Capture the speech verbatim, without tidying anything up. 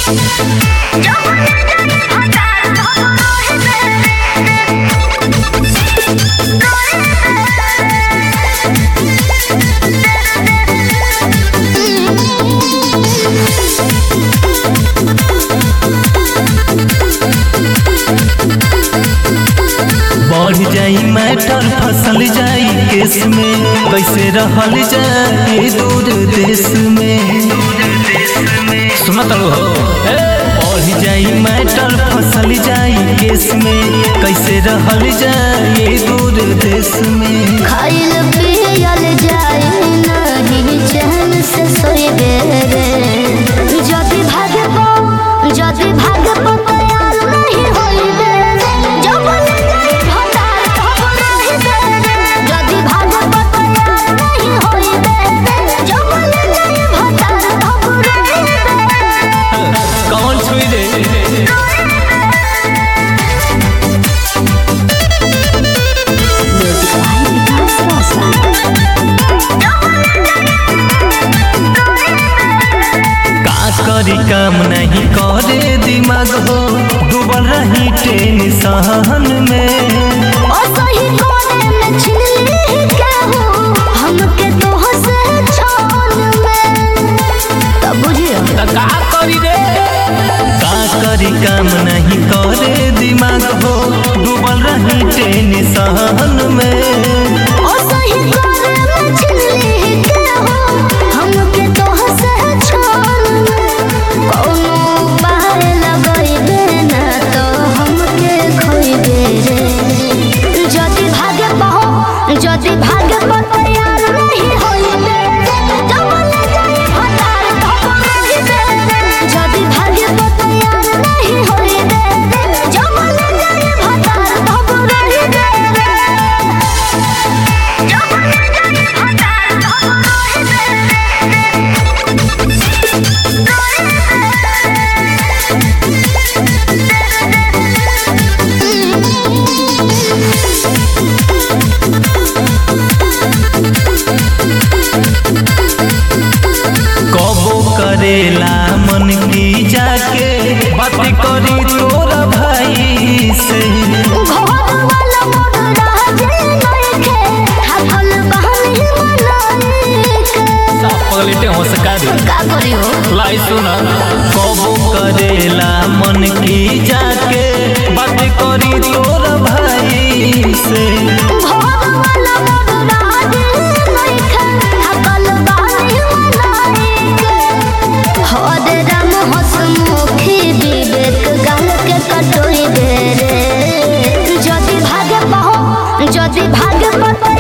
बढ़ जाई मैटर फसल जाई केस में, कैसे रहल जाए दूर देश में। सुनत हो बढ़ जाई मैटर फसल जाई केस में, कैसे रहल जाए दूर देश में। खाइल पियल जाए नहीं चैन से सोइबे रे, जदि भागे पो जदि भागे पो तैयार नहीं होइबे रे, जब ले जाई भटार तब रहिबे रे, जदि भागे पो तैयार नहीं होइबे रे, जब ले जाई भटार तब रहिबे रे। कौन छुई दे करी काम नहीं करे दिमाग हो, डूबल रही टेंशन में। ओ सही कोने में छिली के हो हमके तोह से छोड़ में, तब बुझियो त का करी रे का करी काम नहीं करे दिमाग हो, डूबल रही टेंशन में। ओ सही कोने में छिली के हो हमके तोह से छोड़ में, कोनो बार लगइबे ना तो हमके खोइबे रे, जदि भागे पहो जदि भागे पो तैयार नहीं होइबे रे, जब ले जाई भटार तब रहिबे रे, जदि भागे पो तैयार नहीं होइबे रे, जब ले जाई भटार तब रहिबे रे, जब ले जाई भटार तब कबो करेला मन की जाके बात करी तोरा भाई से। घर वाला मोर राजे नइखे थाकल बहनी मनाइके, साफ पगलेटे हो सका दे का करी हो लाई सुना। कबो करेला मन की जाके बात करी तोरा भाई से। घर वाला मोर राजे नइखे थाकल बहनी मनाइके, हरे राम हसमुखी विवेक गाल के कटोई दे रे, जदि भागे पहो जदि भागे पो